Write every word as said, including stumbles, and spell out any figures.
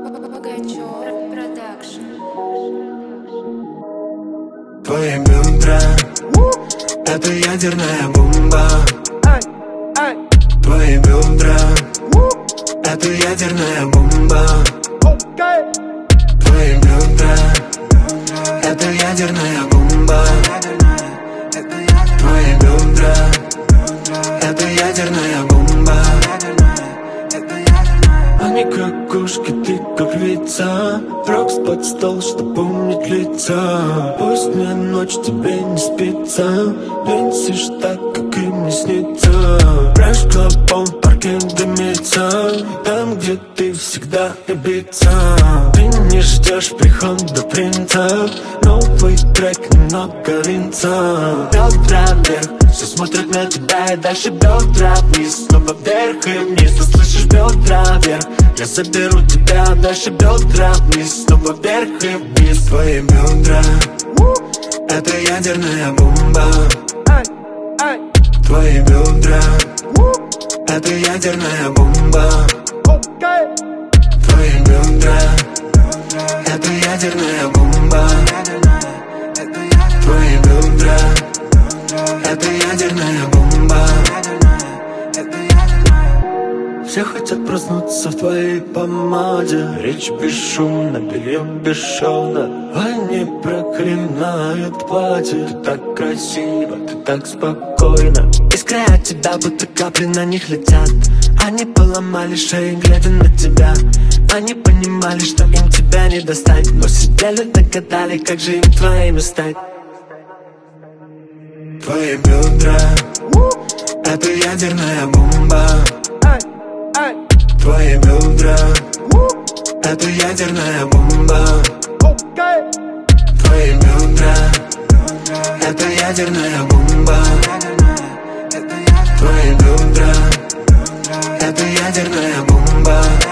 Пугачёв продакшн. Твои бедра — это ядерная бомба. Твои бедра — это ядерная бомба. Твои бедра — это ядерная бомба. Твои бедра — это ядерная бомба. Они как кошки, ты как львица. Рокс под стол, что помнит лица. Пусть мне ночь тебе не спится. Винсишь так, как и мне снится. Фреш клаб, он в парке дымится. Там, где ты всегда обидца. Ты не ждешь прихода принца. Новый трек, немного ринца. Бедра вверх, все смотрят на тебя и дальше бедра вниз. Снова вверх и вниз, ты слышишь бедра вверх. Я заберу тебя, а дальше бедра вниз. Снова вверх и вниз. Твои бедра — это ядерная бомба. Твои бедра — это ядерная бомба. Твои бедра — это ядерная бомба. Твои бедра — это ядерная бомба. Все хотят проснуться в твоей помаде. Речь бесшумна, белье бесшовно. Они проклинают платье. Ты так красива, ты так спокойна. Искры от тебя, будто капли на них летят. Они поломали шеи, глядя на тебя. Они понимали, что им тебя не достать, но сидели, догадали, как же им твоими стать. Твои бедра — это ядерная бомба. Твои бедра — это ядерная бомба. Твои бедра — это ядерная бомба. Твои бедра — это ядерная бомба.